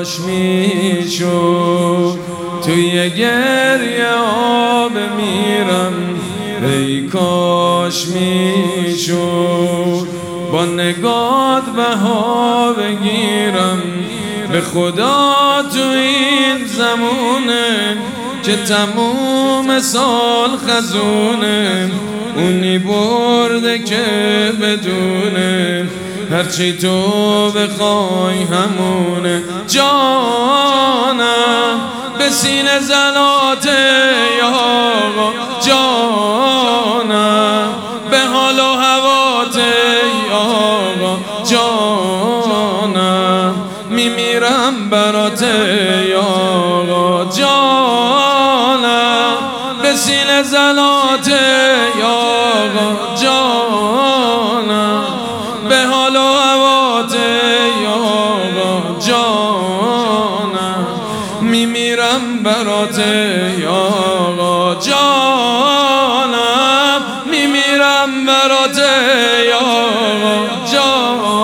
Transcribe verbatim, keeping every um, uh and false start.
کاش میشد توی گریه آب میرم، ای کاش میشد با نگات بها بگیرم. به خدا تو این زمونه که تموم سال خزونه، اونی برده که بدونه هرچی تو بخوای همونه. جانم به سینه زنات یا آقا، جانم به حال و هوات یا آقا، جانم میمیرم برات یا آقا، جانم به سینه زنات یا آقا، جانم به حال و هوات یا آقا، جانم میمیرم برات یا آقا، جانم میمیرم برات یا آقا، جانم